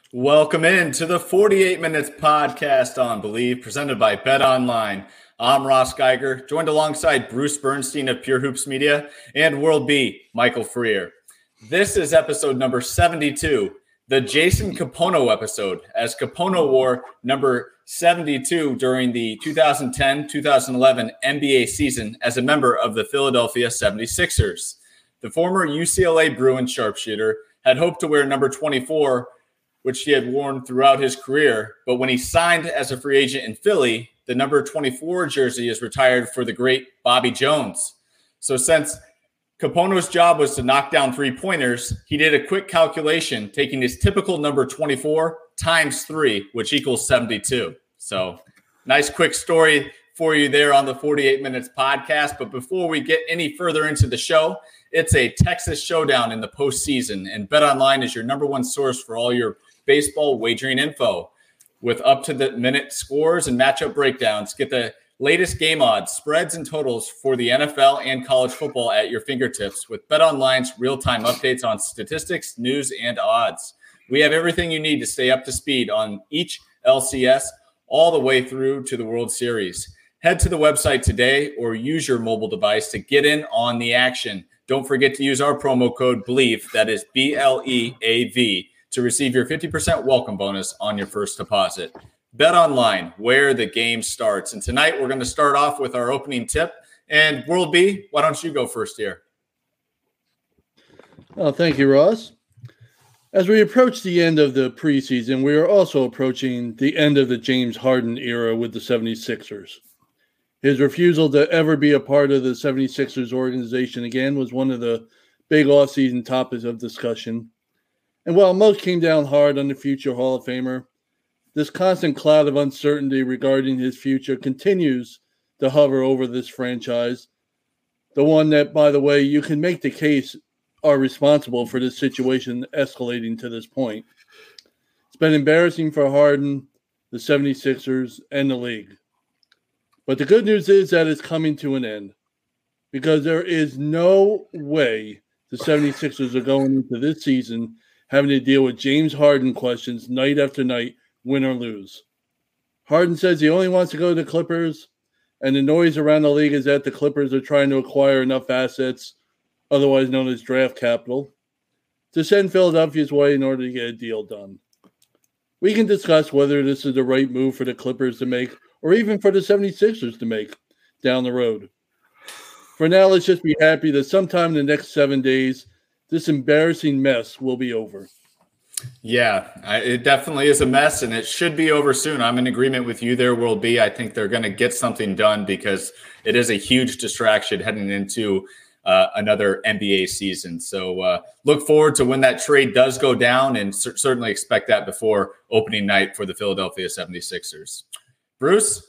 Welcome in to the 48 Minutes podcast on Believe, presented by Bet Online. I'm Ross Geiger, joined alongside Bruce Bernstein of Pure Hoops Media and World B, Michael Freer. This is episode number 72, the Jason Kapono episode, as Kapono wore number 72 during the 2010-2011 NBA season as a member of the Philadelphia 76ers. The former UCLA Bruin sharpshooter had hoped to wear number 24, which he had worn throughout his career. But when he signed as a free agent in Philly, the number 24 jersey is retired for the great Bobby Jones. So since Kapono's job was to knock down three-pointers, he did a quick calculation, taking his typical number 24 times 3, which equals 72. So nice quick story for you there on the 48 Minutes podcast. But before we get any further into the show, it's a Texas showdown in the postseason, and BetOnline is your number one source for all your baseball wagering info. With up-to-the-minute scores and matchup breakdowns, get the latest game odds, spreads, and totals for the NFL and college football at your fingertips with BetOnline's real-time updates on statistics, news, and odds. We have everything you need to stay up to speed on each LCS all the way through to the World Series. Head to the website today or use your mobile device to get in on the action. Don't forget to use our promo code BLEAV, that is BLEAV, to receive your 50% welcome bonus on your first deposit. Bet Online, where the game starts. And tonight we're going to start off with our opening tip. And World B, why don't you go first here? Oh, thank you, Ross. As we approach the end of the preseason, we are also approaching the end of the James Harden era with the 76ers. His refusal to ever be a part of the 76ers organization again was one of the big offseason topics of discussion. And while most came down hard on the future Hall of Famer, this constant cloud of uncertainty regarding his future continues to hover over this franchise. The one that, by the way, you can make the case are responsible for this situation escalating to this point. It's been embarrassing for Harden, the 76ers, and the league. But the good news is that it's coming to an end, because there is no way the 76ers are going into this season having to deal with James Harden questions night after night, win or lose. Harden says he only wants to go to the Clippers, and the noise around the league is that the Clippers are trying to acquire enough assets, otherwise known as draft capital, to send Philadelphia's way in order to get a deal done. We can discuss whether this is the right move for the Clippers to make, or even for the 76ers to make down the road. For now, let's just be happy that sometime in the next 7 days, this embarrassing mess will be over. Yeah, it definitely is a mess, and it should be over soon. I'm in agreement with you there, World B. I think they're going to get something done because it is a huge distraction heading into another NBA season. So look forward to when that trade does go down, and certainly expect that before opening night for the Philadelphia 76ers. Bruce?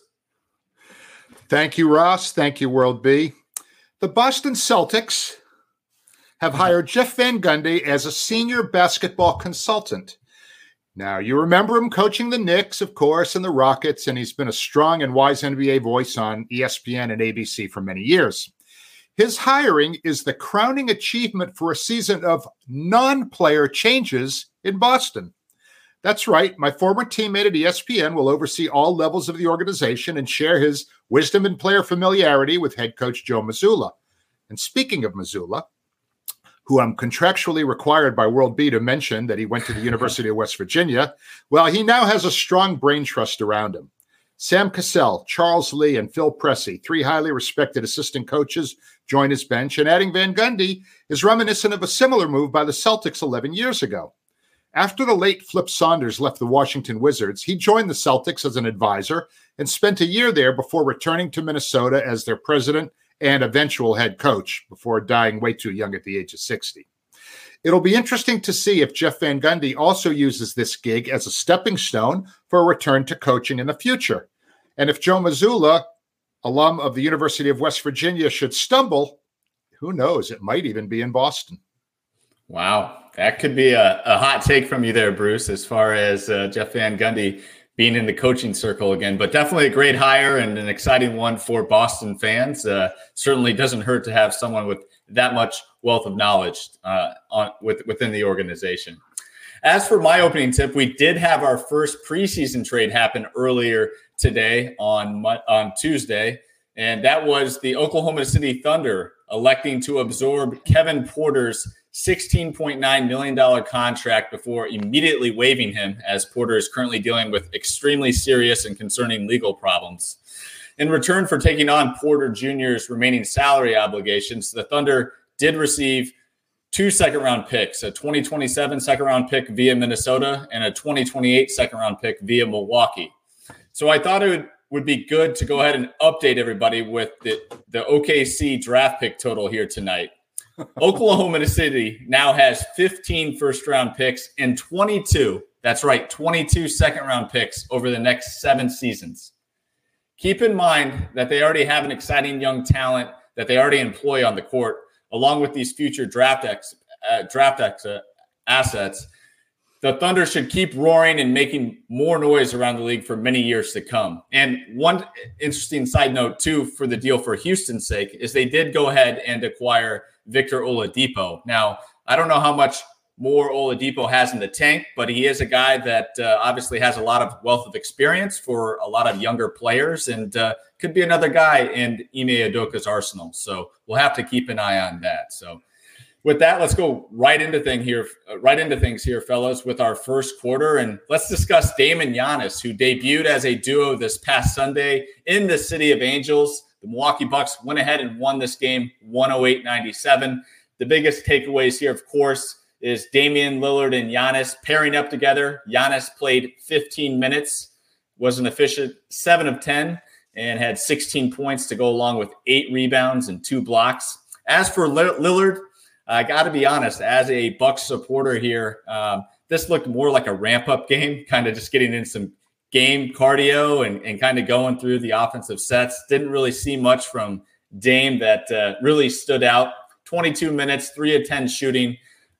Thank you, Ross. Thank you, World B. The Boston Celtics have hired Jeff Van Gundy as a senior basketball consultant. Now, you remember him coaching the Knicks, of course, and the Rockets, and he's been a strong and wise NBA voice on ESPN and ABC for many years. His hiring is the crowning achievement for a season of non-player changes in Boston. That's right. My former teammate at ESPN will oversee all levels of the organization and share his wisdom and player familiarity with head coach Joe Mazzulla. And speaking of Mazzulla, who I'm contractually required by World B to mention that he went to the University of West Virginia, well, he now has a strong brain trust around him. Sam Cassell, Charles Lee, and Phil Pressey, 3 highly respected assistant coaches, join his bench, and adding Van Gundy is reminiscent of a similar move by the Celtics 11 years ago. After the late Flip Saunders left the Washington Wizards, he joined the Celtics as an advisor and spent a year there before returning to Minnesota as their president and eventual head coach before dying way too young at the age of 60. It'll be interesting to see if Jeff Van Gundy also uses this gig as a stepping stone for a return to coaching in the future. And if Joe Mazzulla, alum of the University of West Virginia, should stumble, who knows? It might even be in Boston. Wow, that could be a hot take from you there, Bruce, as far as Jeff Van Gundy being in the coaching circle again. But definitely a great hire and an exciting one for Boston fans. Certainly doesn't hurt to have someone with that much wealth of knowledge within the organization. As for my opening tip, we did have our first preseason trade happen earlier today on Tuesday, and that was the Oklahoma City Thunder electing to absorb Kevin Porter's $16.9 million contract before immediately waiving him, as Porter is currently dealing with extremely serious and concerning legal problems. In return for taking on Porter Jr.'s remaining salary obligations, the Thunder did receive 2 second-round picks, a 2027 second-round pick via Minnesota and a 2028 second-round pick via Milwaukee. So I thought it would be good to go ahead and update everybody with the OKC draft pick total here tonight. Oklahoma City now has 15 first-round picks and 22, that's right, 22 second-round picks over the next 7 seasons. Keep in mind that they already have an exciting young talent that they already employ on the court, along with these future draft assets. The Thunder should keep roaring and making more noise around the league for many years to come. And one interesting side note, too, for the deal for Houston's sake, is they did go ahead and acquire Victor Oladipo. Now, I don't know how much more Oladipo has in the tank, but he is a guy that obviously has a lot of wealth of experience for a lot of younger players and could be another guy in Ime Udoka's arsenal. So we'll have to keep an eye on that. So with that, let's go right into things here, fellas, with our first quarter. And let's discuss Dame and Giannis, who debuted as a duo this past Sunday in the City of Angels. The Milwaukee Bucks went ahead and won this game 108-97. The biggest takeaways here, of course, is Damian Lillard and Giannis pairing up together. Giannis played 15 minutes, was an efficient 7 of 10, and had 16 points to go along with 8 rebounds and 2 blocks. As for Lillard, I got to be honest, as a Bucks supporter here, this looked more like a ramp-up game, kind of just getting in some game cardio and kind of going through the offensive sets. Didn't really see much from Dame that really stood out. 22 minutes, 3 of 10 shooting,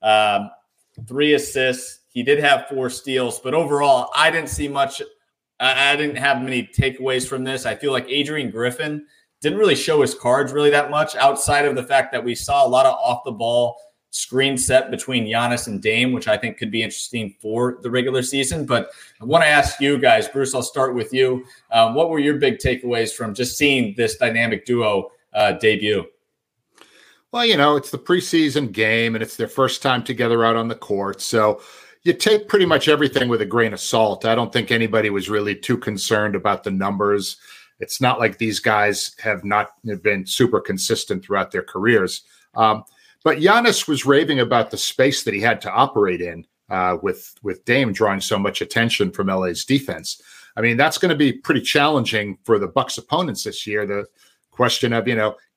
3 assists. He did have 4 steals, but overall, I didn't see much. I didn't have many takeaways from this. I feel like Adrian Griffin didn't really show his cards really that much, outside of the fact that we saw a lot of off-the-ball screen set between Giannis and Dame, which I think could be interesting for the regular season. But I want to ask you guys, Bruce, I'll start with you. What were your big takeaways from just seeing this dynamic duo debut? Well, you know, it's the preseason game and it's their first time together out on the court. So you take pretty much everything with a grain of salt. I don't think anybody was really too concerned about the numbers. It's not like these guys have not been super consistent throughout their careers. But Giannis was raving about the space that he had to operate in with Dame drawing so much attention from LA's defense. I mean, that's going to be pretty challenging for the Bucks opponents this year. The question of,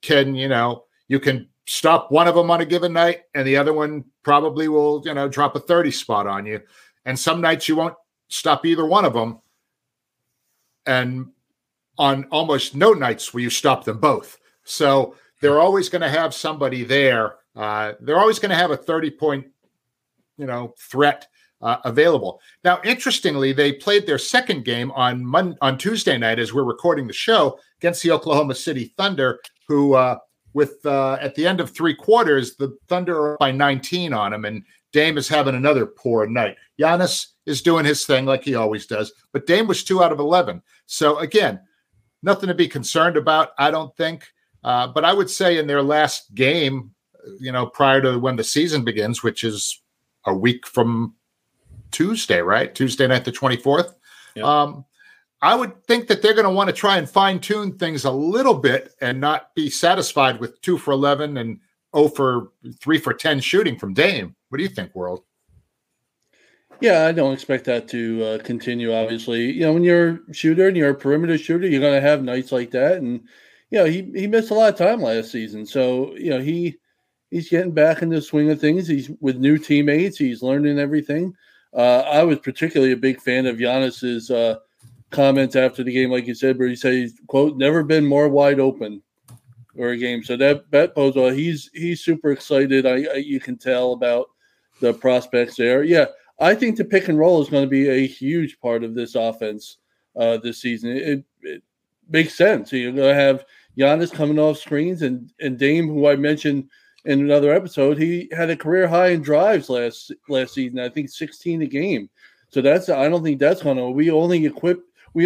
you can stop one of them on a given night and the other one probably will, drop a 30 spot on you. And some nights you won't stop either one of them. And on almost no nights will you stop them both. So they're always going to have somebody there. They're always going to have a 30-point, threat available. Now, interestingly, they played their second game on Tuesday night as we're recording the show against the Oklahoma City Thunder, who at the end of 3 quarters, the Thunder are up by 19 on them, and Dame is having another poor night. Giannis is doing his thing like he always does, but Dame was 2 out of 11. So again, nothing to be concerned about, I don't think. But I would say in their last game, prior to when the season begins, which is a week from Tuesday, right? Tuesday night, the 24th. Yep. I would think that they're going to want to try and fine tune things a little bit and not be satisfied with 2 for 11 and 3 for 10 shooting from Dame. What do you think, World? Yeah, I don't expect that to continue, obviously. When you're a shooter and you're a perimeter shooter, you're going to have nights like that. And, he missed a lot of time last season. So, he's getting back in the swing of things. He's with new teammates. He's learning everything. I was particularly a big fan of Giannis's comments after the game, like you said, where he said he's, quote, never been more wide open for a game. So that bodes well. He's super excited. You can tell about the prospects there. Yeah. I think the pick and roll is going to be a huge part of this offense this season. It makes sense. You're going to have Giannis coming off screens and Dame, who I mentioned, in another episode, he had a career high in drives last season. I think 16 a game. So I don't think that's going to. We only equate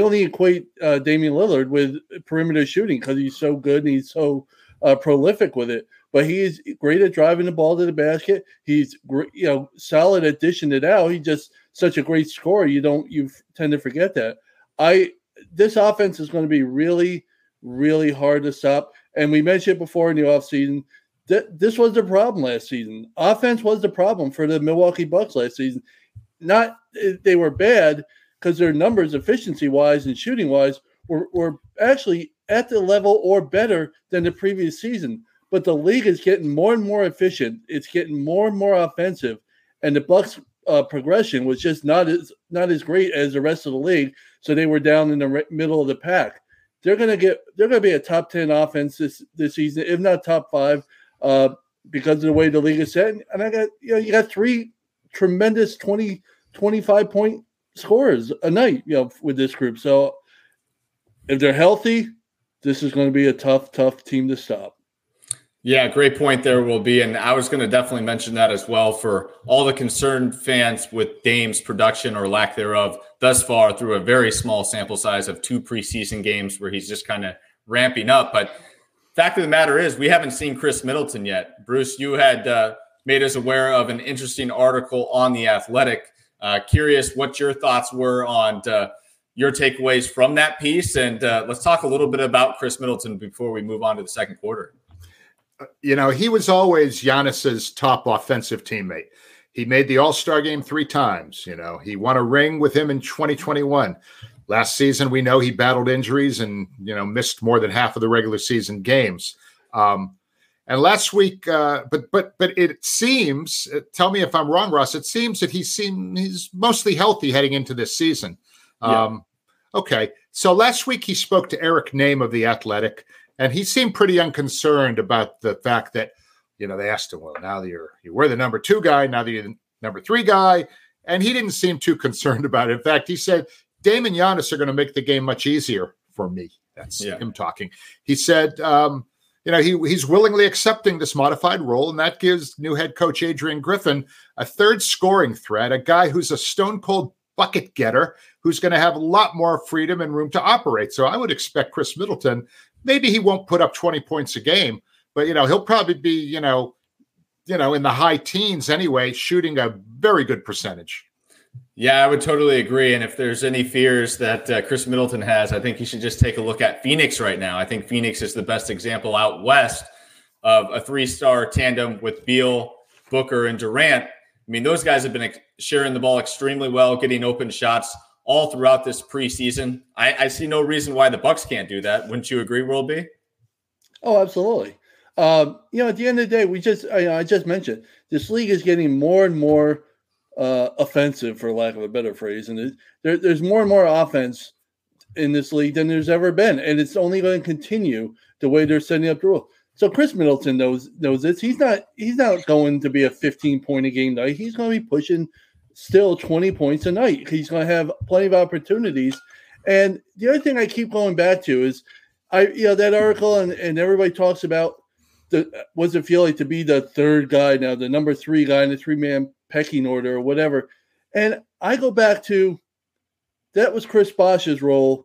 Damian Lillard with perimeter shooting because he's so good and he's so prolific with it. But he is great at driving the ball to the basket. He's solid at dishing it out. He's just such a great scorer. You tend to forget that. This offense is going to be really, really hard to stop. And we mentioned it before in the offseason. This was the problem last season. Offense was the problem for the Milwaukee Bucks last season. Not they were bad because their numbers, efficiency-wise and shooting-wise, were actually at the level or better than the previous season. But the league is getting more and more efficient. It's getting more and more offensive, and the Bucks' progression was just not as great as the rest of the league. So they were down in the middle of the pack. They're going to be a top 10 offense this season, if not top 5, because of the way the league is set. And you got 3 tremendous 25 point scorers a night, with this group. So if they're healthy, this is going to be a tough team to stop. Yeah, great point there will be. And I was going to definitely mention that as well for all the concerned fans with Dame's production or lack thereof thus far through a very small sample size of 2 preseason games where he's just kind of ramping up. But fact of the matter is we haven't seen Chris Middleton yet. Bruce, you had made us aware of an interesting article on The Athletic. Curious what your thoughts were on your takeaways from that piece. And let's talk a little bit about Chris Middleton before we move on to the second quarter. He was always Giannis's top offensive teammate. He made the All-Star game 3 times. He won a ring with him in 2021. Last season, we know he battled injuries and, missed more than half of the regular season games. And last week, but it seems, tell me if I'm wrong, Ross, it seems that he's mostly healthy heading into this season. Yeah. Okay. So last week he spoke to Eric Name of The Athletic, and he seemed pretty unconcerned about the fact that, they asked him, well, now that you were the number 2 guy, now that you're the number 3 guy. And he didn't seem too concerned about it. In fact, he said, Dame and Giannis are going to make the game much easier for me. That's him talking. He said, he's willingly accepting this modified role, and that gives new head coach Adrian Griffin a 3rd scoring threat, a guy who's a stone-cold bucket getter who's going to have a lot more freedom and room to operate. So I would expect Chris Middleton, maybe he won't put up 20 points a game, but, he'll probably be, in the high teens anyway, shooting a very good percentage. Yeah, I would totally agree. And if there's any fears that Chris Middleton has, I think you should just take a look at Phoenix right now. I think Phoenix is the best example out west of a 3-star tandem with Beal, Booker, and Durant. I mean, those guys have been sharing the ball extremely well, getting open shots all throughout this preseason. I see no reason why the Bucks can't do that. Wouldn't you agree, World B? Oh, absolutely. At the end of the day, I just mentioned this league is getting more and more offensive, for lack of a better phrase, and there's more and more offense in this league than there's ever been, and it's only going to continue the way they're setting up the rule. So Chris Middleton knows this. He's not going to be a 15-point a game night. He's going to be pushing still 20 points a night. He's going to have plenty of opportunities. And the other thing I keep going back to is, that article and everybody talks about what's it feel like to be the 3rd guy now, the number 3 guy in the 3-man pecking order or whatever. And I go back to that was Chris Bosh's role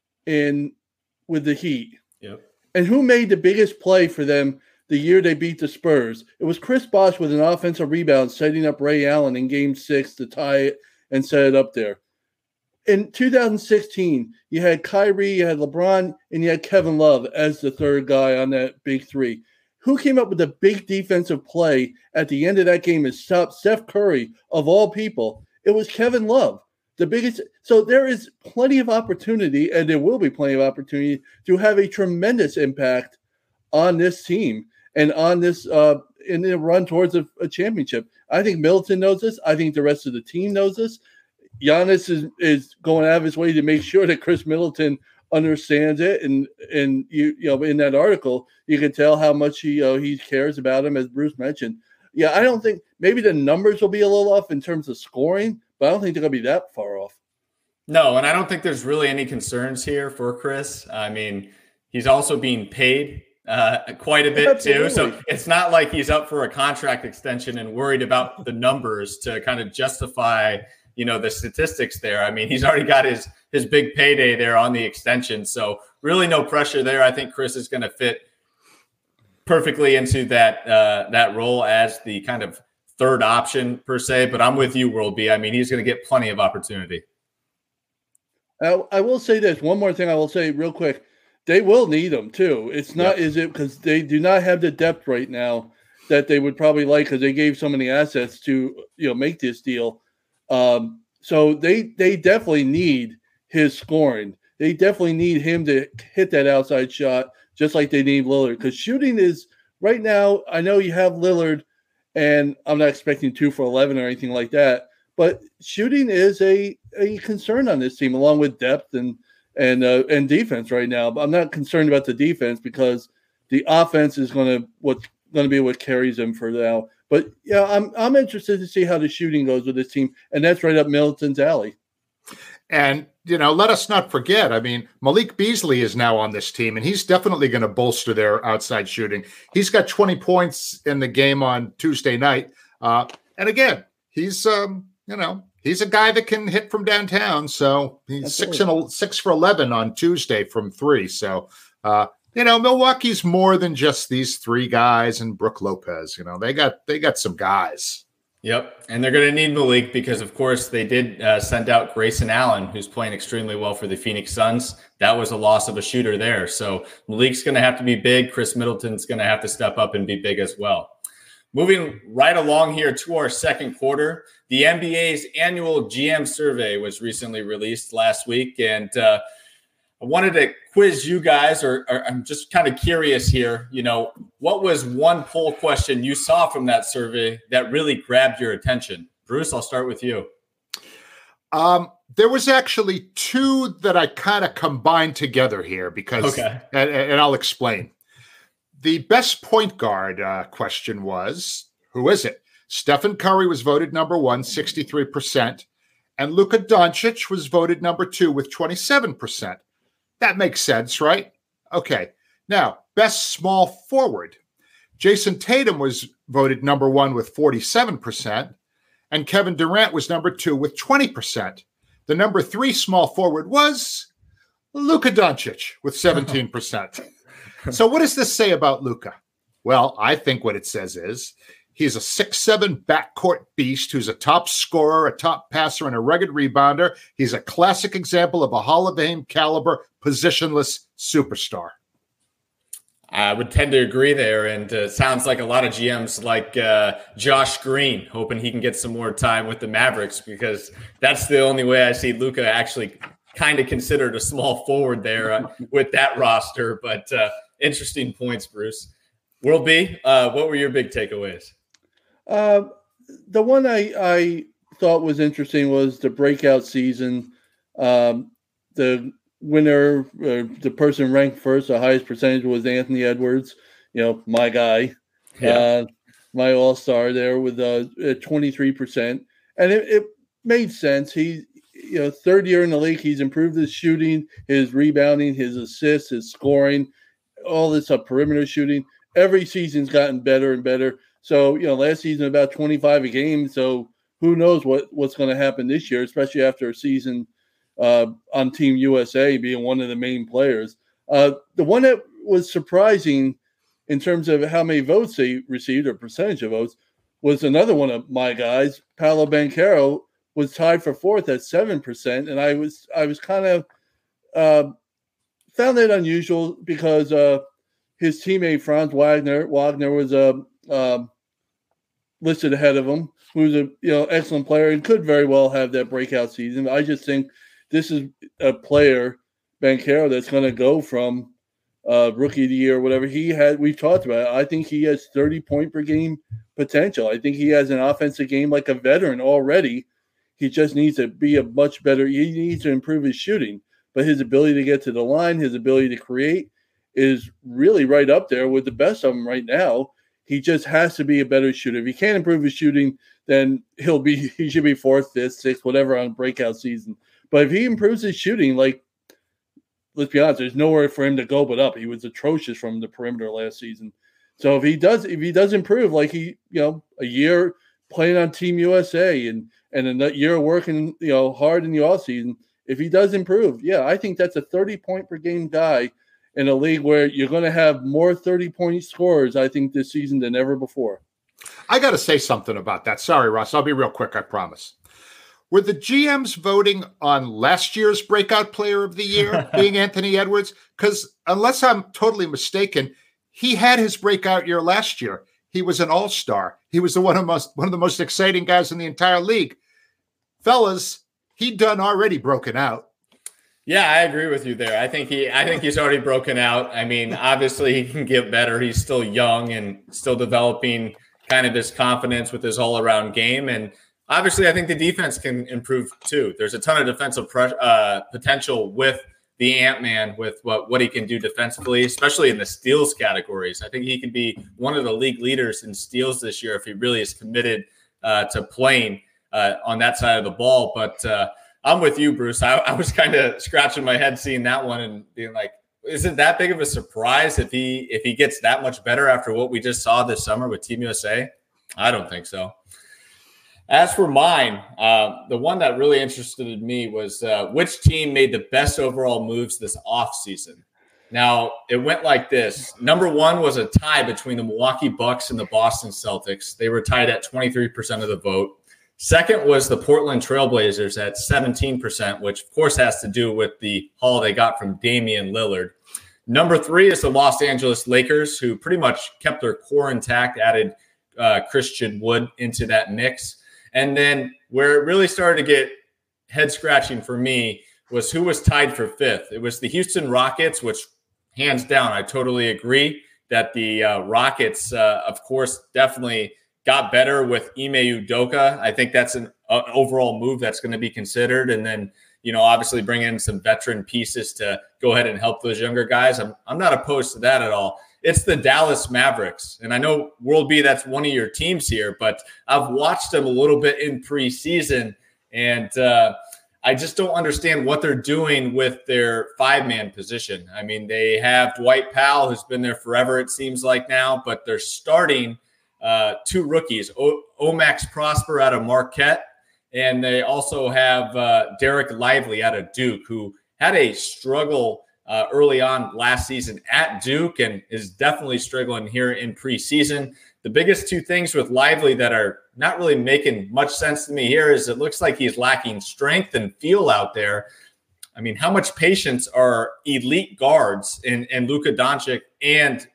with the Heat. Yep. And who made the biggest play for them the year they beat the Spurs? It was Chris Bosh with an offensive rebound, setting up Ray Allen in Game 6 to tie it and set it up there. In 2016, you had Kyrie, you had LeBron, and you had Kevin Love as the 3rd guy on that big 3. Who came up with the big defensive play at the end of that game and stopped Steph Curry, of all people? It was Kevin Love, the biggest. So there is plenty of opportunity, and there will be plenty of opportunity to have a tremendous impact on this team and on this in the run towards a championship. I think Middleton knows this. I think the rest of the team knows this. Giannis is going out of his way to make sure that Chris Middleton understands it, and in that article you can tell how much he cares about him, as Bruce mentioned. Yeah, I don't think maybe the numbers will be a little off in terms of scoring, but I don't think they're going to be that far off. No, and I don't think there's really any concerns here for Chris. I mean, he's also being paid quite a bit Absolutely. too. So it's not like he's up for a contract extension and worried about the numbers to kind of justify, the statistics there. I mean, he's already got his big payday there on the extension. So really no pressure there. I think Chris is going to fit perfectly into that role as the kind of third option per se. But I'm with you, World B. I mean, he's going to get plenty of opportunity. I will say this. One more thing I will say real quick. They will need him too. It's not, is it because they do not have the depth right now that they would probably like because they gave so many assets to, make this deal. So they definitely need his scoring. They definitely need him to hit that outside shot, just like they need Lillard. Because shooting is right now. I know you have Lillard, and I'm not expecting 2 for 11 or anything like that. But shooting is a concern on this team, along with depth and defense right now. But I'm not concerned about the defense because the offense is going to be what carries them for now. But yeah, I'm interested to see how the shooting goes with this team, and that's right up Middleton's alley. And let us not forget. I mean, Malik Beasley is now on this team, and he's definitely going to bolster their outside shooting. He's got 20 points in the game on Tuesday night, and again, he's he's a guy that can hit from downtown. So he's 6 for 11 on Tuesday from 3. So, Milwaukee's more than just these 3 guys and Brook Lopez. They got some guys. Yep. And they're going to need Malik because, of course, they did send out Grayson Allen, who's playing extremely well for the Phoenix Suns. That was a loss of a shooter there. So Malik's going to have to be big. Chris Middleton's going to have to step up and be big as well. Moving right along here to our second quarter, the NBA's annual GM survey was recently released last week. And I wanted to quiz you guys, or I'm just kind of curious here, what was one poll question you saw from that survey that really grabbed your attention? Bruce, I'll start with you. There was actually 2 that I kind of combined together here because, and I'll explain. The best point guard question was, who is it? Stephen Curry was voted number 1, 63%, and Luka Doncic was voted number 2 with 27%. That makes sense, right? Okay. Now, best small forward. Jason Tatum was voted number 1 with 47%, and Kevin Durant was number 2 with 20%. The number 3 small forward was Luka Doncic with 17%. So what does this say about Luka? Well, I think what it says is he's a 6'7" backcourt beast who's a top scorer, a top passer, and a rugged rebounder. He's a classic example of a Hall of Fame caliber, positionless superstar. I would tend to agree there, and sounds like a lot of GMs like Josh Green, hoping he can get some more time with the Mavericks, because that's the only way I see Luka actually kind of considered a small forward there with that roster. But interesting points, Bruce. World B, what were your big takeaways? The one I thought was interesting was the breakout season. The winner, the person ranked first, the highest percentage was Anthony Edwards, my guy, my all-star there with 23%. And it made sense. He, third year in the league, he's improved his shooting, his rebounding, his assists, his scoring, all this perimeter shooting. Every season's gotten better and better. So, last season about 25 a game. So who knows what's going to happen this year, especially after a season on Team USA being one of the main players. The one that was surprising in terms of how many votes they received or percentage of votes was another one of my guys, Paolo Banchero, was tied for 4th at 7%. And I was kind of found that unusual because his teammate Franz Wagner was listed ahead of him, who's a excellent player and could very well have that breakout season. I just think this is a player, Banchero, that's going to go from rookie of the year, whatever he had. We've talked about it. I think he has 30-point per game potential. I think he has an offensive game like a veteran already. He just needs to be a much better. He needs to improve his shooting, but his ability to get to the line, his ability to create is really right up there with the best of them right now. He just has to be a better shooter. If he can't improve his shooting, then he should be 4th, 5th, 6th, whatever on breakout season. But if he improves his shooting, like let's be honest, there's nowhere for him to go but up. He was atrocious from the perimeter last season. So if he does improve, like a year playing on Team USA and a year working, hard in the offseason, if he does improve, I think that's a 30-point per game guy in a league where you're going to have more 30-point scorers, I think, this season than ever before. I got to say something about that. Sorry, Ross. I'll be real quick, I promise. Were the GMs voting on last year's breakout player of the year being Anthony Edwards? Because unless I'm totally mistaken, he had his breakout year last year. He was an all-star. He was one of the most exciting guys in the entire league. Fellas, he'd done already broken out. Yeah, I agree with you there. I think he's already broken out. I mean, obviously he can get better. He's still young and still developing kind of his confidence with his all-around game. And obviously I think the defense can improve too. There's a ton of defensive potential with the Ant-Man, with what he can do defensively, especially in the steals categories. I think he could be one of the league leaders in steals this year if he really is committed to playing on that side of the ball. But I'm with you, Bruce. I was kind of scratching my head seeing that one and being like, is it that big of a surprise if he gets that much better after what we just saw this summer with Team USA? I don't think so. As for mine, the one that really interested me was which team made the best overall moves this offseason. Now, it went like this. Number one was a tie between the Milwaukee Bucks and the Boston Celtics. They were tied at 23% of the vote. Second was the Portland Trailblazers at 17%, which, of course, has to do with the haul they got from Damian Lillard. Number three is the Los Angeles Lakers, who pretty much kept their core intact, added Christian Wood into that mix. And then where it really started to get head-scratching for me was who was tied for fifth. It was the Houston Rockets, which, hands down, I totally agree that the Rockets, of course, definitely got better with Ime Udoka. I think that's an overall move that's going to be considered. And then, obviously bring in some veteran pieces to go ahead and help those younger guys. I'm not opposed to that at all. It's the Dallas Mavericks. And I know World B, that's one of your teams here, but I've watched them a little bit in preseason, and I just don't understand what they're doing with their five-man position. I mean, they have Dwight Powell, who's been there forever, it seems like now, but they're starting two rookies, Omax Prosper out of Marquette, and they also have Derek Lively out of Duke, who had a struggle early on last season at Duke and is definitely struggling here in preseason. The biggest two things with Lively that are not really making much sense to me here is it looks like he's lacking strength and feel out there. I mean, how much patience are elite guards and Luka Doncic and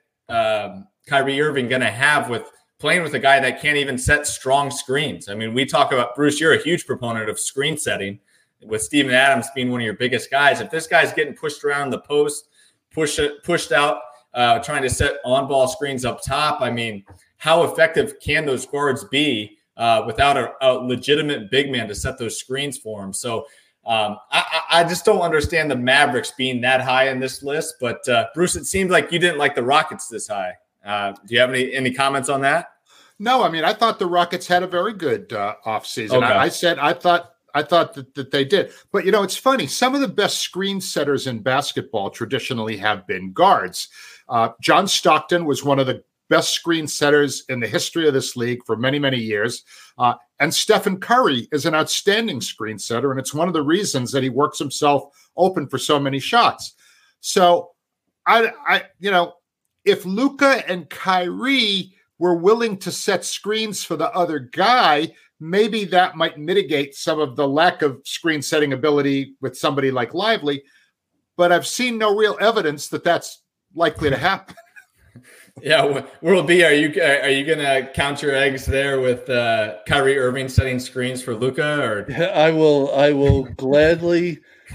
Kyrie Irving going to have with playing with a guy that can't even set strong screens? I mean, we talk about, Bruce, you're a huge proponent of screen setting, with Steven Adams being one of your biggest guys. If this guy's getting pushed around the post, pushed out, trying to set on-ball screens up top, I mean, how effective can those guards be without a legitimate big man to set those screens for him? So I just don't understand the Mavericks being that high in this list. But, Bruce, it seemed like you didn't like the Rockets this high. Do you have any comments on that? No, I mean, I thought the Rockets had a very good offseason. Okay. I thought that they did. But, it's funny. Some of the best screen setters in basketball traditionally have been guards. John Stockton was one of the best screen setters in the history of this league for many, many years. And Stephen Curry is an outstanding screen setter, and it's one of the reasons that he works himself open for so many shots. So, if Luka and Kyrie were willing to set screens for the other guy, maybe that might mitigate some of the lack of screen setting ability with somebody like Lively. But I've seen no real evidence that that's likely to happen. Yeah, World B, are you going to count your eggs there with Kyrie Irving setting screens for Luka? Or I will gladly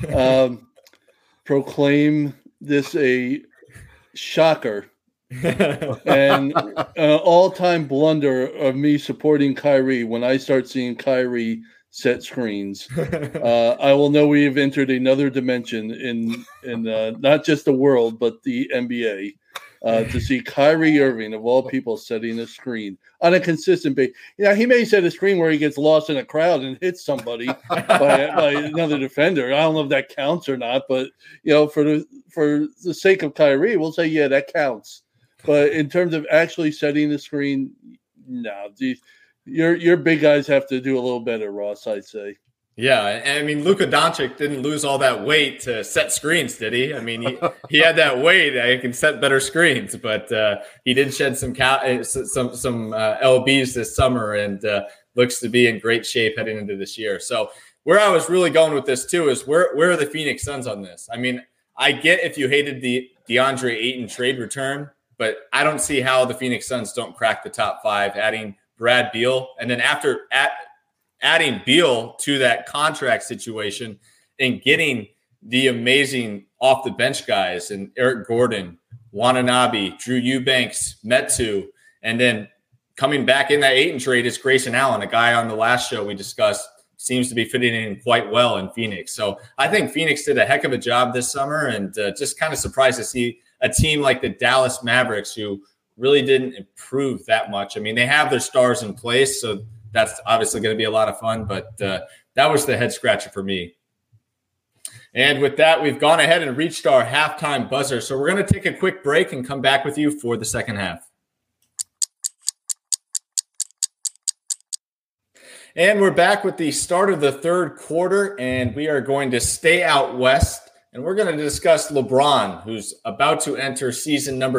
proclaim this a shocker and an all-time blunder of me supporting Kyrie when I start seeing Kyrie set screens. I will know we have entered another dimension in not just the world but the NBA. to see Kyrie Irving, of all people, setting a screen on a consistent basis. He may set a screen where he gets lost in a crowd and hits somebody by another defender. I don't know if that counts or not, but for the sake of Kyrie, we'll say that counts. But in terms of actually setting the screen, no, your big guys have to do a little better, Ross, I'd say. Yeah, and I mean, Luka Doncic didn't lose all that weight to set screens, did he? I mean, he had that weight. He can set better screens, but he did shed some LBs this summer and looks to be in great shape heading into this year. So where I was really going with this too is where are the Phoenix Suns on this? I mean, I get if you hated the DeAndre Ayton trade return, but I don't see how the Phoenix Suns don't crack the top 5, adding Brad Beal, and then adding Beal to that contract situation and getting the amazing off the bench guys and Eric Gordon, Watanabe, Drew Eubanks, Metu, and then coming back in that Ayton trade is Grayson Allen, a guy on the last show we discussed, seems to be fitting in quite well in Phoenix. So I think Phoenix did a heck of a job this summer, and just kind of surprised to see a team like the Dallas Mavericks who really didn't improve that much. I mean, they have their stars in place, so that's obviously going to be a lot of fun, but that was the head scratcher for me. And with that, we've gone ahead and reached our halftime buzzer. So we're going to take a quick break and come back with you for the second half. And we're back with the start of the third quarter, and we are going to stay out west, and we're going to discuss LeBron, who's about to enter season number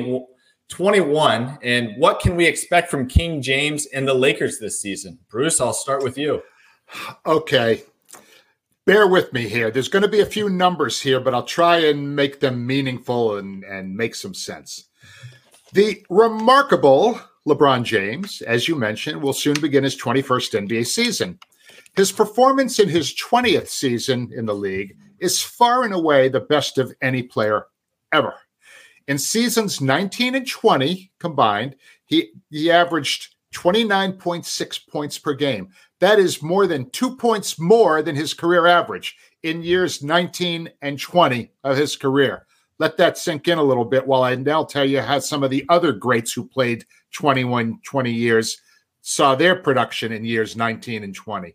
21, and what can we expect from King James and the Lakers this season? Bruce, I'll start with you. Okay. Bear with me here. There's going to be a few numbers here, but I'll try and make them meaningful and make some sense. The remarkable LeBron James, as you mentioned, will soon begin his 21st NBA season. His performance in his 20th season in the league is far and away the best of any player ever. In seasons 19 and 20 combined, he averaged 29.6 points per game. That is more than 2 points more than his career average in years 19 and 20 of his career. Let that sink in a little bit while I now tell you how some of the other greats who played 20 years saw their production in years 19 and 20.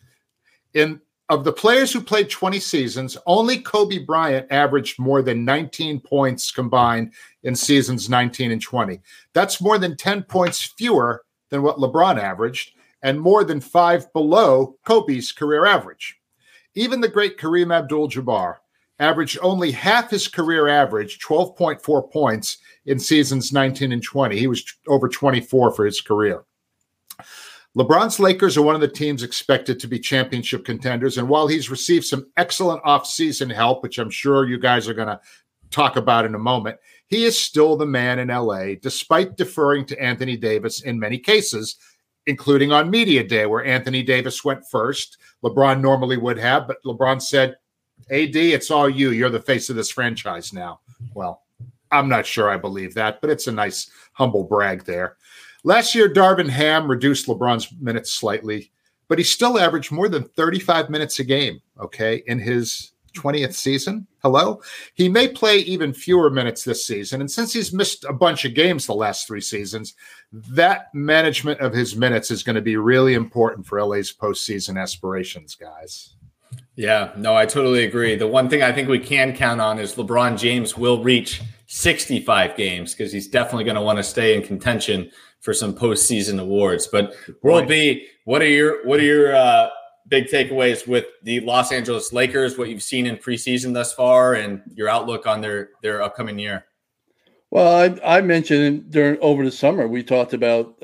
Of the players who played 20 seasons, only Kobe Bryant averaged more than 19 points combined in seasons 19 and 20. That's more than 10 points fewer than what LeBron averaged and more than 5 below Kobe's career average. Even the great Kareem Abdul-Jabbar averaged only half his career average, 12.4 points in seasons 19 and 20. He was over 24 for his career. LeBron's Lakers are one of the teams expected to be championship contenders. And while he's received some excellent offseason help, which I'm sure you guys are going to talk about in a moment, he is still the man in LA, despite deferring to Anthony Davis in many cases, including on media day, where Anthony Davis went first. LeBron normally would have, but LeBron said, AD, it's all you. You're the face of this franchise now. Well, I'm not sure I believe that, but it's a nice humble brag there. Last year, Darvin Ham reduced LeBron's minutes slightly, but he still averaged more than 35 minutes a game, okay, in his 20th season. Hello? He may play even fewer minutes this season, and since he's missed a bunch of games the last 3 seasons, that management of his minutes is going to be really important for LA's postseason aspirations, guys. Yeah, no, I totally agree. The one thing I think we can count on is LeBron James will reach 65 games because he's definitely going to want to stay in contention for some postseason awards. But World B, what are your big takeaways with the Los Angeles Lakers, what you've seen in preseason thus far, and your outlook on their upcoming year? Well, I mentioned over the summer, we talked about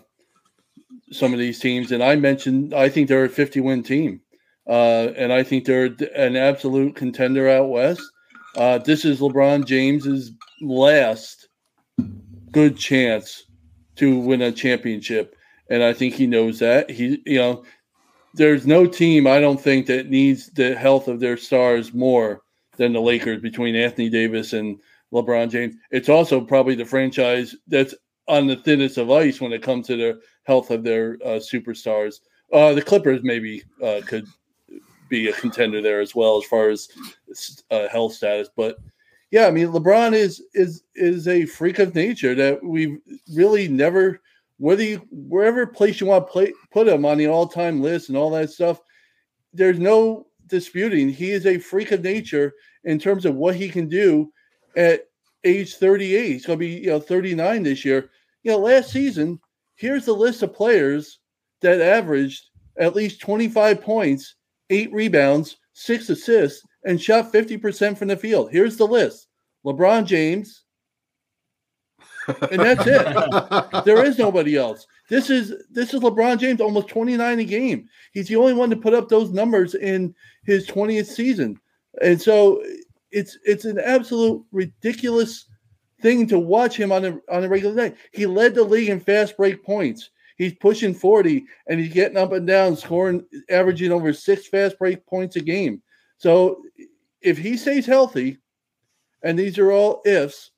some of these teams, and I mentioned I think they're a 50-win team. And I think they're an absolute contender out west. This is LeBron James's last good chance to win a championship, and I think he knows that. There's no team I don't think that needs the health of their stars more than the Lakers between Anthony Davis and LeBron James. It's also probably the franchise that's on the thinnest of ice when it comes to the health of their superstars. The Clippers maybe could be a contender there as well as far as health status. But, yeah, I mean, LeBron is a freak of nature that we've really never, wherever place you want to put him on the all-time list and all that stuff, there's no disputing he is a freak of nature in terms of what he can do at age 38. He's going to be 39 this year. Last season, here's the list of players that averaged at least 25 points, 8 rebounds, 6 assists, and shot 50% from the field. Here's the list. LeBron James, and that's it. There is nobody else. This is LeBron James, almost 29 a game. He's the only one to put up those numbers in his 20th season. And so it's an absolute ridiculous thing to watch him on a regular night. He led the league in fast break points. He's pushing 40, and he's getting up and down, scoring, averaging over 6 fast break points a game. So if he stays healthy, and these are all ifs,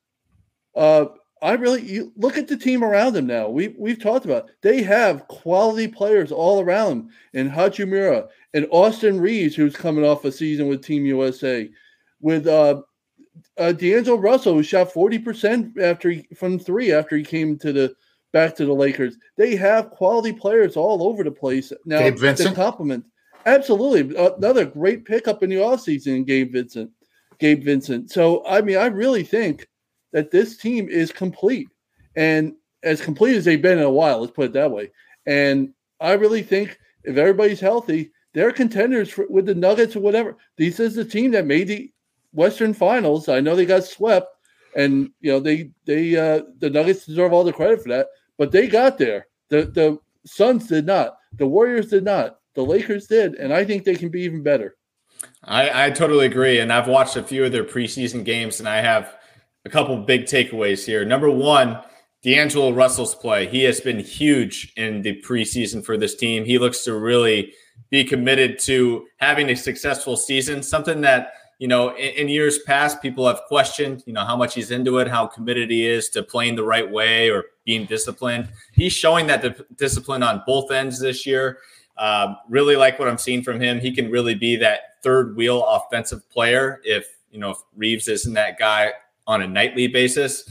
you look at the team around him now. We've talked about it. They have quality players all around him, and Hachimura and Austin Reeves, who's coming off a season with Team USA, with D'Angelo Russell, who shot 40% from 3 after he came back to the Lakers. They have quality players all over the place now. Gabe Vincent, to complement. Absolutely, another great pickup in the offseason, Gabe Vincent. So I mean, I really think that this team is complete, and as complete as they've been in a while. Let's put it that way. And I really think if everybody's healthy, they're contenders with the Nuggets or whatever. This is the team that made the Western Finals. I know they got swept, and the Nuggets deserve all the credit for that. But they got there. The Suns did not. The Warriors did not. The Lakers did, and I think they can be even better. I totally agree, and I've watched a few of their preseason games, and I have a couple of big takeaways here. Number one, D'Angelo Russell's play. He has been huge in the preseason for this team. He looks to really be committed to having a successful season, something that, in years past, people have questioned, how much he's into it, how committed he is to playing the right way or being disciplined. He's showing that discipline on both ends this year. Really like what I'm seeing from him. He can really be that third wheel offensive player if Reeves isn't that guy on a nightly basis.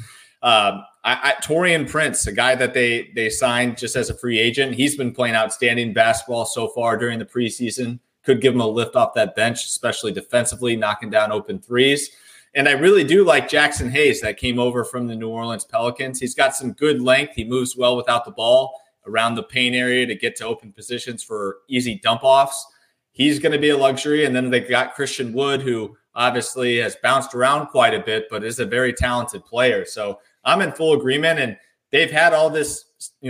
Taurean Prince, a guy that they signed just as a free agent, he's been playing outstanding basketball so far during the preseason. Could give him a lift off that bench, especially defensively, knocking down open threes. And I really do like Jackson Hayes that came over from the New Orleans Pelicans. He's got some good length. He moves well without the ball around the paint area to get to open positions for easy dump-offs. He's going to be a luxury. And then they got Christian Wood, who obviously has bounced around quite a bit, but is a very talented player. So I'm in full agreement. And they've had all this,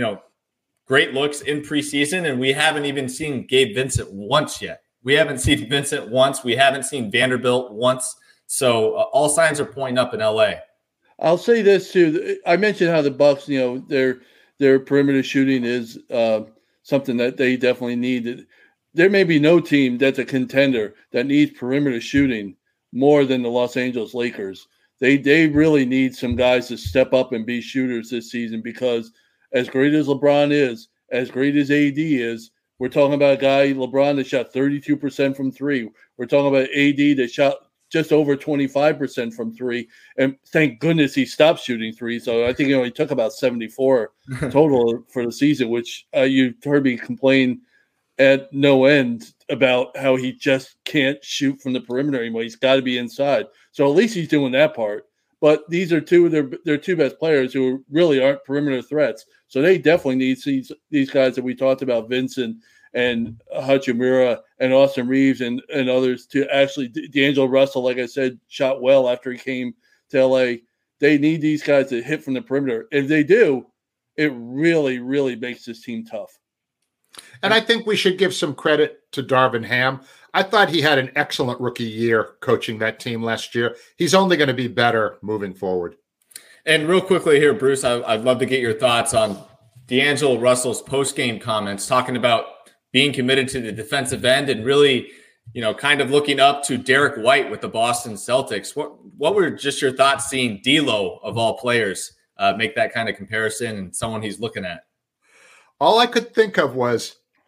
great looks in preseason, and we haven't even seen Gabe Vincent once yet. We haven't seen Vincent once. We haven't seen Vanderbilt once. So all signs are pointing up in LA. I'll say this too. I mentioned how the Bucks, their perimeter shooting is something that they definitely need. There may be no team that's a contender that needs perimeter shooting more than the Los Angeles Lakers. They really need some guys to step up and be shooters this season, because as great as LeBron is, as great as AD is, we're talking about a guy, LeBron, that shot 32% from 3. We're talking about AD that shot just over 25% from 3. And thank goodness he stopped shooting 3. So I think he only took about 74 total for the season, which you heard me complain at no end about how he just can't shoot from the perimeter anymore. He's got to be inside. So at least he's doing that part. But these are two of their two best players who really aren't perimeter threats. So they definitely need these guys that we talked about, Vincent and Hachimura and Austin Reeves and others, to actually – D'Angelo Russell, like I said, shot well after he came to L.A. They need these guys to hit from the perimeter. If they do, it really, really makes this team tough. And I think we should give some credit to Darvin Ham. I thought he had an excellent rookie year coaching that team last year. He's only going to be better moving forward. And real quickly here, Bruce, I'd love to get your thoughts on D'Angelo Russell's post-game comments, talking about being committed to the defensive end and really, kind of looking up to Derek White with the Boston Celtics. What were just your thoughts seeing D'Lo, of all players, make that kind of comparison and someone he's looking at? All I could think of was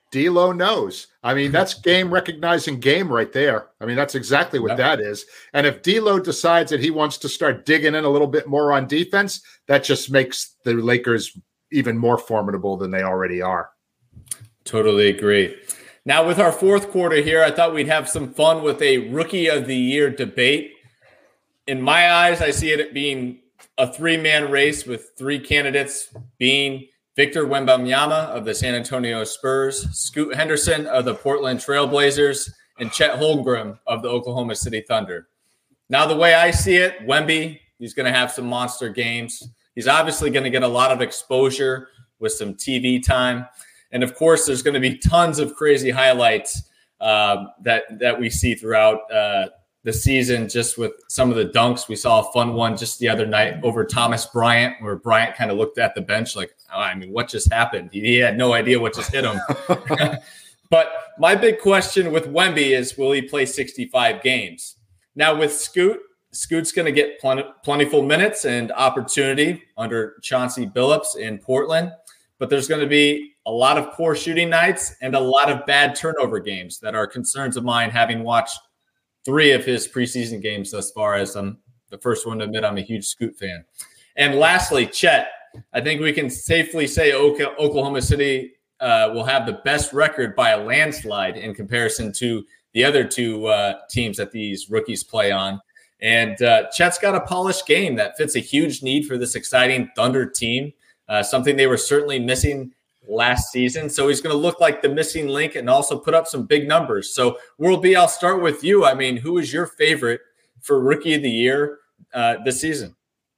D'Lo knows. I mean, that's game recognizing game right there. I mean, that's exactly what that is. And if D'Lo decides that he wants to start digging in a little bit more on defense, that just makes the Lakers even more formidable than they already are. Totally agree. Now, with our fourth quarter here, I thought we'd have some fun with a Rookie of the Year debate. In my eyes, I see it being a three-man race with three candidates being Victor Wembanyama of the San Antonio Spurs, Scoot Henderson of the Portland Trail Blazers, and Chet Holmgren of the Oklahoma City Thunder. Now, the way I see it, Wemby, he's going to have some monster games. He's obviously going to get a lot of exposure with some TV time. And, of course, there's going to be tons of crazy highlights that we see throughout the season, just with some of the dunks. We saw a fun one just the other night over Thomas Bryant, where Bryant kind of looked at the bench like, what just happened? He had no idea what just hit him. But my big question with Wemby is, will he play 65 games? Now with Scoot's going to get plentiful minutes and opportunity under Chauncey Billups in Portland, but there's going to be a lot of poor shooting nights and a lot of bad turnover games that are concerns of mine, having watched 3 of his preseason games thus far, as I'm the first one to admit I'm a huge Scoot fan. And lastly, Chet, I think we can safely say Oklahoma City will have the best record by a landslide in comparison to the other 2 teams that these rookies play on. And Chet's got a polished game that fits a huge need for this exciting Thunder team, something they were certainly missing last season. So he's going to look like the missing link and also put up some big numbers. So World B, I'll start with you. I mean, who is your favorite for Rookie of the Year this season?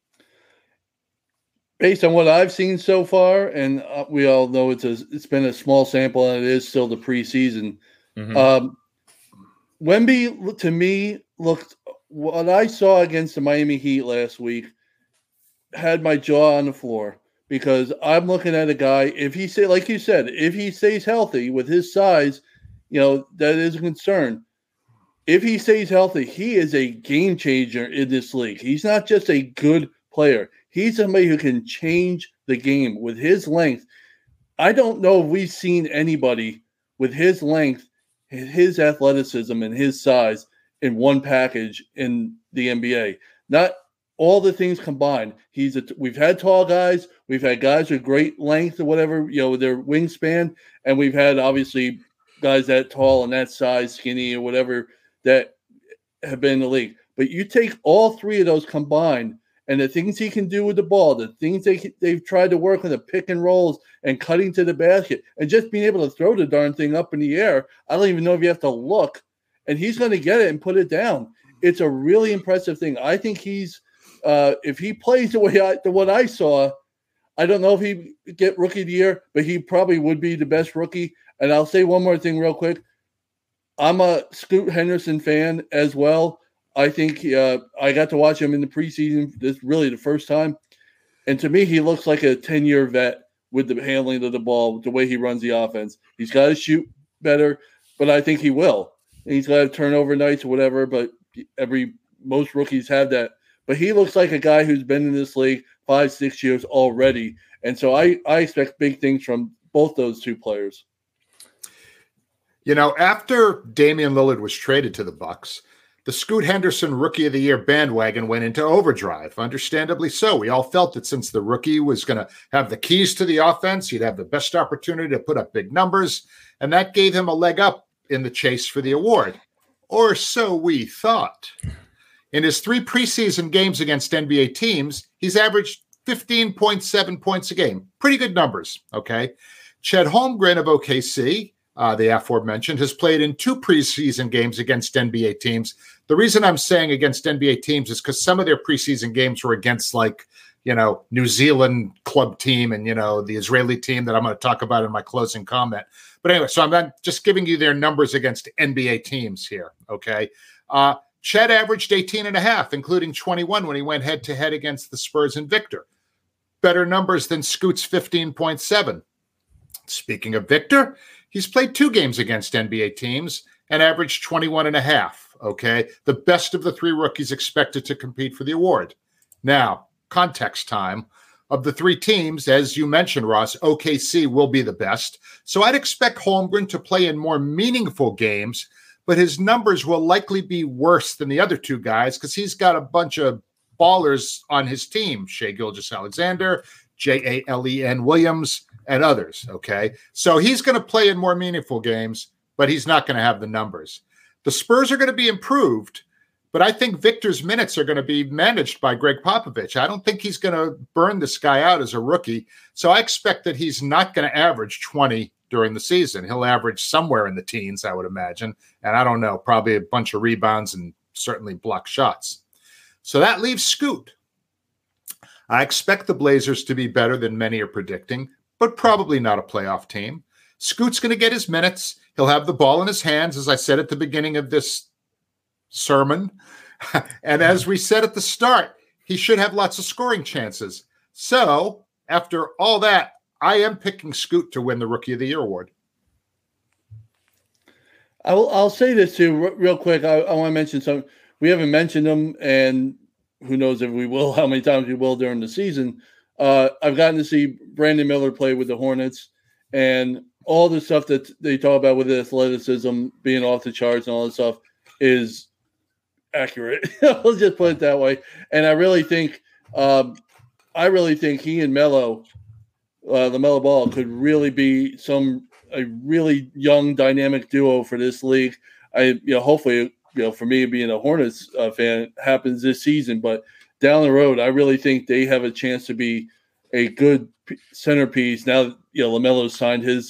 Based on what I've seen so far, and we all know it's been a small sample and it is still the preseason. Mm-hmm. Wemby, to me, looked what I saw against the Miami Heat last week had my jaw on the floor. Because I'm looking at a guy, if he like you said, if he stays healthy with his size, that is a concern. If he stays healthy, he is a game changer in this league. He's not just a good player. He's somebody who can change the game with his length. I don't know if we've seen anybody with his length, his athleticism, and his size in one package in the NBA. Not all the things combined. We've had tall guys, we've had guys with great length or whatever, with their wingspan, and we've had obviously guys that tall and that size, skinny or whatever, that have been in the league. But you take all 3 of those combined, and the things he can do with the ball, the things they've tried to work on, the pick and rolls and cutting to the basket, and just being able to throw the darn thing up in the air. I don't even know if you have to look, and he's going to get it and put it down. It's a really impressive thing. I think he's if he plays the way what I saw, I don't know if he get Rookie of the Year, but he probably would be the best rookie. And I'll say one more thing real quick. I'm a Scoot Henderson fan as well. I think I got to watch him in the preseason. This is really the first time. And to me, he looks like a 10-year vet with the handling of the ball, the way he runs the offense. He's got to shoot better, but I think he will. And he's got to have turnover nights or whatever, but most rookies have that. But he looks like a guy who's been in this league 5-6 years already. And so I expect big things from both those 2 players. After Damian Lillard was traded to the Bucks, the Scoot Henderson Rookie of the Year bandwagon went into overdrive, understandably so. We all felt that since the rookie was going to have the keys to the offense, he'd have the best opportunity to put up big numbers, and that gave him a leg up in the chase for the award. Or so we thought. In his 3 preseason games against NBA teams, he's averaged 15.7 points a game. Pretty good numbers, okay? Chet Holmgren of OKC, the aforementioned, has played in 2 preseason games against NBA teams. The reason I'm saying against NBA teams is because some of their preseason games were against, New Zealand club team and, the Israeli team that I'm going to talk about in my closing comment. But anyway, so I'm just giving you their numbers against NBA teams here, okay? Chet averaged 18.5, including 21 when he went head-to-head against the Spurs and Victor. Better numbers than Scoot's 15.7. Speaking of Victor, he's played 2 games against NBA teams and averaged 21.5, okay? The best of the 3 rookies expected to compete for the award. Now, context time. Of the three teams, as you mentioned, Ross, OKC will be the best. So I'd expect Holmgren to play in more meaningful games, but his numbers will likely be worse than the other two guys because he's got a bunch of ballers on his team, Shai Gilgeous-Alexander, Jalen Williams, and others, okay? So he's going to play in more meaningful games, but he's not going to have the numbers. The Spurs are going to be improved, but I think Victor's minutes are going to be managed by Greg Popovich. I don't think he's going to burn this guy out as a rookie. So I expect that he's not going to average 20 during the season. He'll average somewhere in the teens, I would imagine. And I don't know, probably a bunch of rebounds and certainly block shots. So that leaves Scoot. I expect the Blazers to be better than many are predicting, but probably not a playoff team. Scoot's going to get his minutes. He'll have the ball in his hands, as I said at the beginning of this sermon. And as we said at the start, he should have lots of scoring chances. So after all that, I am picking Scoot to win the Rookie of the Year award. I'll say this too real quick. I want to mention some. We haven't mentioned them, and who knows if we will, how many times we will during the season. I've gotten to see Brandon Miller play with the Hornets, and all the stuff that they talk about with athleticism being off the charts and all this stuff is accurate. I'll just put it that way. And I really think he and Melo, LaMelo Ball, could really be a really young, dynamic duo for this league. Hopefully, for me being a Hornets fan, it happens this season. But down the road, I really think they have a chance to be a good centerpiece. Now that LaMelo signed his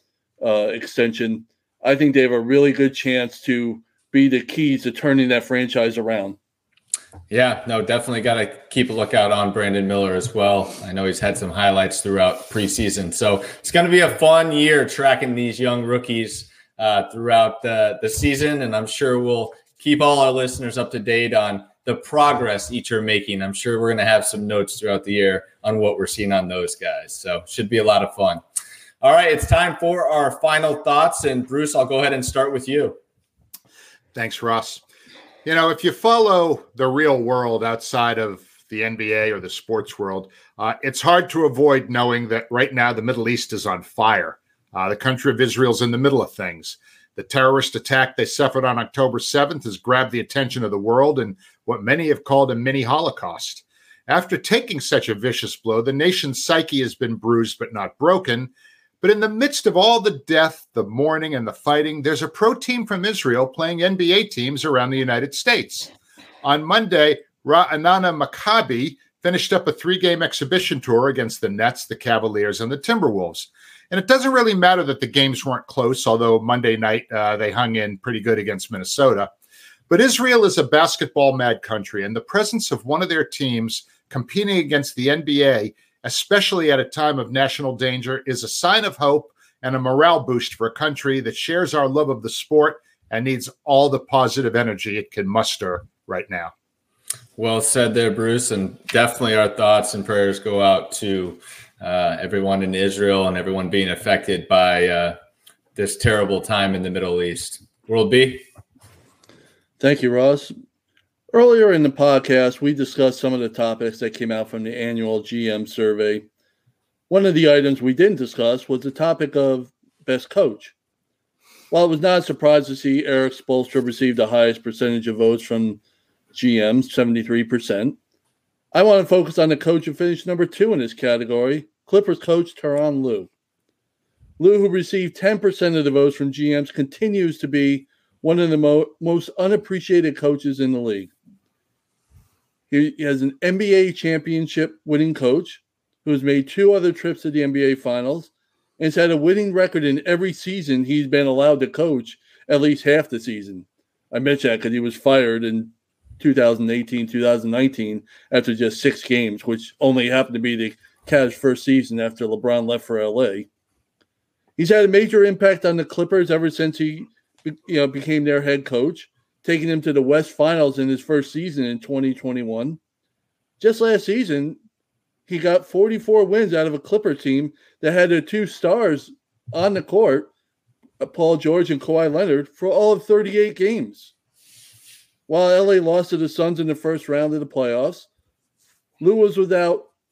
extension, I think they have a really good chance to be the keys to turning that franchise around. Yeah, no, definitely got to keep a lookout on Brandon Miller as well. I know he's had some highlights throughout preseason. So it's going to be a fun year tracking these young rookies throughout the season. And I'm sure we'll keep all our listeners up to date on the progress each are making. I'm sure we're going to have some notes throughout the year on what we're seeing on those guys. So should be a lot of fun. All right, it's time for our final thoughts. And Bruce, I'll go ahead and start with you. Thanks, Ross. If you follow the real world outside of the NBA or the sports world, it's hard to avoid knowing that right now the Middle East is on fire. The country of Israel's in the middle of things. The terrorist attack they suffered on October 7th has grabbed the attention of the world in what many have called a mini Holocaust. After taking such a vicious blow, the nation's psyche has been bruised but not broken. But in the midst of all the death, the mourning, and the fighting, there's a pro team from Israel playing NBA teams around the United States. On Monday, Ra'anana Maccabi finished up a 3-game exhibition tour against the Nets, the Cavaliers, and the Timberwolves. And it doesn't really matter that the games weren't close, although Monday night they hung in pretty good against Minnesota. But Israel is a basketball-mad country, and the presence of one of their teams competing against the NBA, especially at a time of national danger, is a sign of hope and a morale boost for a country that shares our love of the sport and needs all the positive energy it can muster right now. Well said there, Bruce, and definitely our thoughts and prayers go out to everyone in Israel and everyone being affected by this terrible time in the Middle East. World B? Thank you, Ross. Earlier in the podcast, we discussed some of the topics that came out from the annual GM survey. One of the items we didn't discuss was the topic of best coach. While it was not a surprise to see Eric Spoelstra receive the highest percentage of votes from GMs, 73%, I want to focus on the coach who finished number 2 in this category, Clippers coach Tyronn Lue. Lue, who received 10% of the votes from GMs, continues to be one of the most unappreciated coaches in the league. He has an NBA championship winning coach who has made 2 other trips to the NBA Finals and has had a winning record in every season he's been allowed to coach at least half the season. I mentioned that because he was fired in 2018, 2019 after just 6 games, which only happened to be the Cavs' first season after LeBron left for LA. He's had a major impact on the Clippers ever since he became their head coach, taking them to the West Finals in his first season in 2021. Just last season, he got 44 wins out of a Clipper team that had their 2 stars on the court, Paul George and Kawhi Leonard, for all of 38 games. While LA lost to the Suns in the first round of the playoffs, Lue was without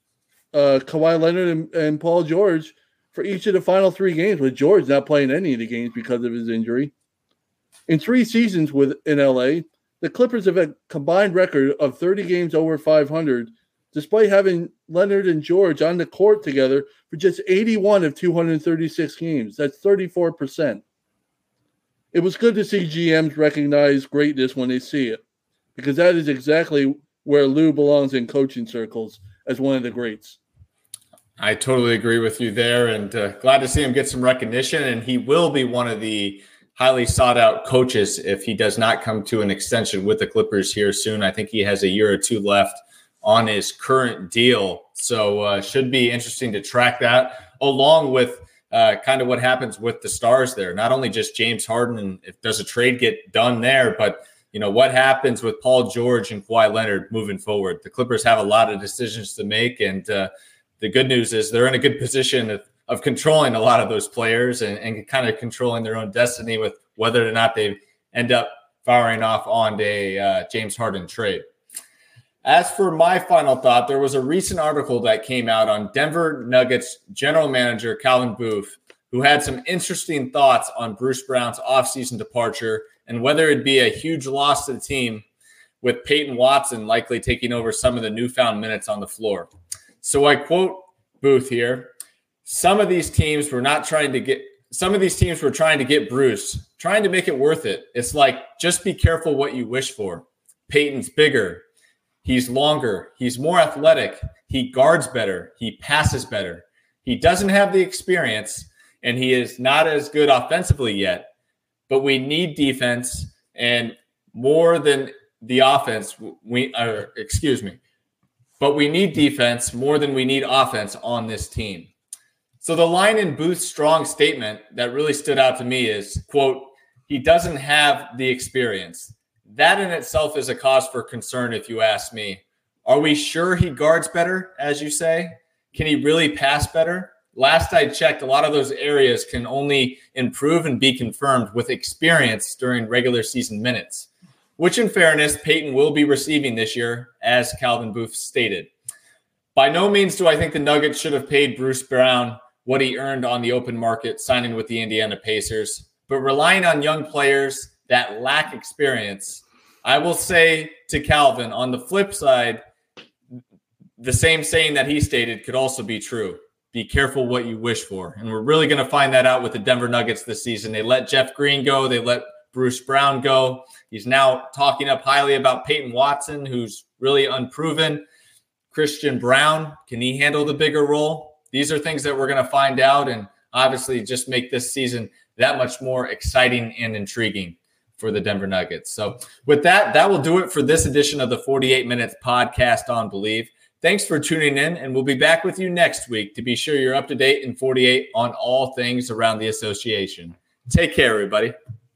Kawhi Leonard and Paul George for each of the final 3 games, with George not playing any of the games because of his injury. In 3 seasons in LA, the Clippers have a combined record of 30 games over 500, despite having Leonard and George on the court together for just 81 of 236 games. That's 34%. It was good to see GMs recognize greatness when they see it, because that is exactly where Lou belongs in coaching circles as one of the greats. I totally agree with you there, and glad to see him get some recognition, and he will be one of the highly sought-out coaches if he does not come to an extension with the Clippers here soon. I think he has a year or 2 left on his current deal, so should be interesting to track that, along with kind of what happens with the stars there. Not only just James Harden, and if does a trade get done there, but what happens with Paul George and Kawhi Leonard moving forward. The Clippers have a lot of decisions to make, and the good news is they're in a good position of controlling a lot of those players and kind of controlling their own destiny with whether or not they end up firing off on a James Harden trade. As for my final thought, there was a recent article that came out on Denver Nuggets general manager Calvin Booth, who had some interesting thoughts on Bruce Brown's offseason departure and whether it'd be a huge loss to the team with Peyton Watson likely taking over some of the newfound minutes on the floor. So I quote Booth here. Some of these teams were trying to get Bruce, trying to make it worth it. It's like, just be careful what you wish for. Peyton's bigger. He's longer. He's more athletic. He guards better. He passes better. He doesn't have the experience, and he is not as good offensively yet. But we need defense, and more than the offense, But we need defense more than we need offense on this team. So the line in Booth's strong statement that really stood out to me is, quote, he doesn't have the experience. That in itself is a cause for concern, if you ask me. Are we sure he guards better, as you say? Can he really pass better? Last I checked, a lot of those areas can only improve and be confirmed with experience during regular season minutes, which in fairness, Peyton will be receiving this year, as Calvin Booth stated. By no means do I think the Nuggets should have paid Bruce Brown what he earned on the open market signing with the Indiana Pacers, but relying on young players that lack experience, I will say to Calvin, on the flip side, the same saying that he stated could also be true. Be careful what you wish for. And we're really going to find that out with the Denver Nuggets this season. They let Jeff Green go. They let Bruce Brown go. He's now talking up highly about Peyton Watson, who's really unproven. Christian Brown, can he handle the bigger role? These are things that we're going to find out and obviously just make this season that much more exciting and intriguing for the Denver Nuggets. So with that, that will do it for this edition of the 48 Minutes Podcast on Believe. Thanks for tuning in, and we'll be back with you next week to be sure you're up to date in 48 on all things around the association. Take care, everybody.